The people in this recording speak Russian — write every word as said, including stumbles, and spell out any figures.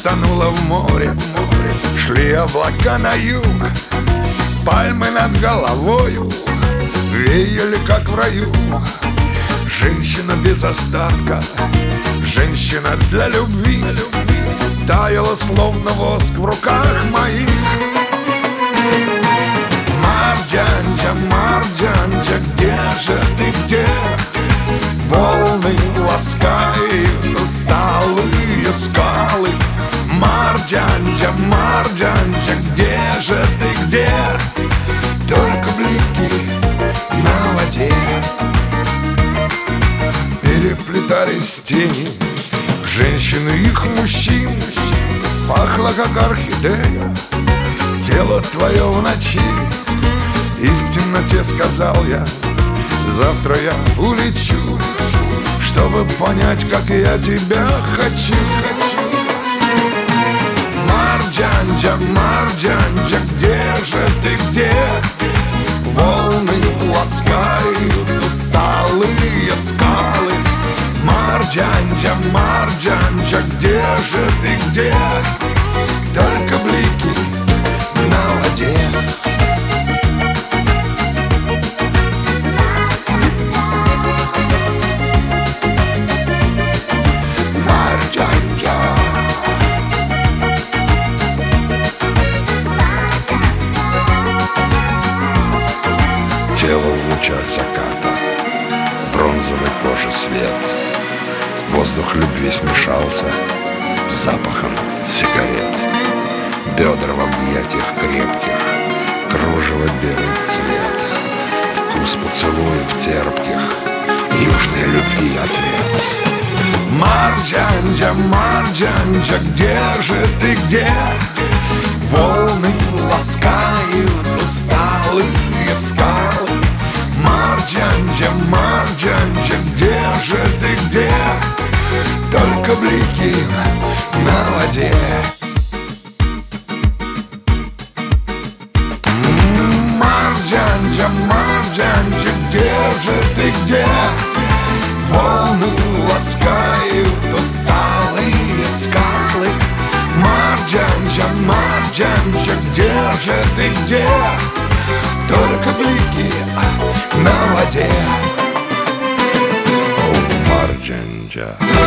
тонула в море. Шли облака на юг, пальмы над головою веяли, как в раю. Женщина без остатка, женщина для любви, таяла, словно воск в руках моих. Марджанджа, Марджанджа, где же ты, где? Волны ласкают усталые скалы. Марджанджа, Марджанджа, где же ты, где? Только блики на воде. Переплетались тени женщин и их мужчин. Пахло, как орхидея, тело твое в ночи. И в темноте сказал я: завтра я улşu, чтобы понять, как я тебя хочу. Марджанджа, Марджанджа, где же ты, где? Волны ласкают усталые скалы. Марджанджа, Марджанджа, где же ты, где? Только блики на воде. Тело в лучах заката, бронзовой кожи свет. Воздух любви смешался с запахом сигарет. Бедра в объятиях крепких, кружево белый цвет. Вкус поцелуев терпких, южной любви ответ. Марджанджа, Марджанджа, где же ты, где? Волны ласкают усталые скалы. Марджанджа, Марджанджа, где же ты, где? Только блики на воде. Марджанджа, Марджанджа, где же ты, где? Волны ласкают усталые скалы. Марджанджа, Марджанджа, где же ты, где? Только блики на воде. О, Марджанджа.